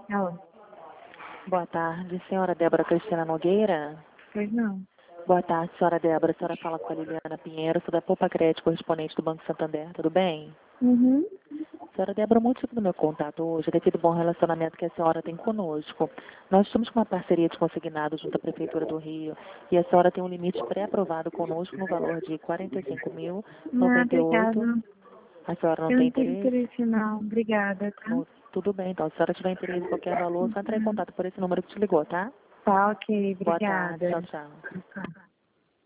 Alô? Boa tarde, senhora Débora Cristina Nogueira. Pois não. Boa tarde, senhora Débora. A senhora fala com a Liliana Pinheiro, sou da Poupa Crédito, correspondente do Banco Santander. Tudo bem? Uhum. Senhora Débora, o motivo do meu contato hoje é devido ao bom relacionamento que a senhora tem conosco. Nós estamos com uma parceria de consignado junto à Prefeitura do Rio e a senhora tem um limite pré-aprovado conosco no valor de R$ Não, 45.098. obrigada. A senhora não Eu tem não tenho interesse? interesse não. Obrigada, tá? Tudo bem, então. Se a senhora tiver interesse em qualquer valor, só entrar em contato por esse número que te ligou, tá? Tá, ok. Boa tarde. Obrigada. Tchau, tchau. Tá.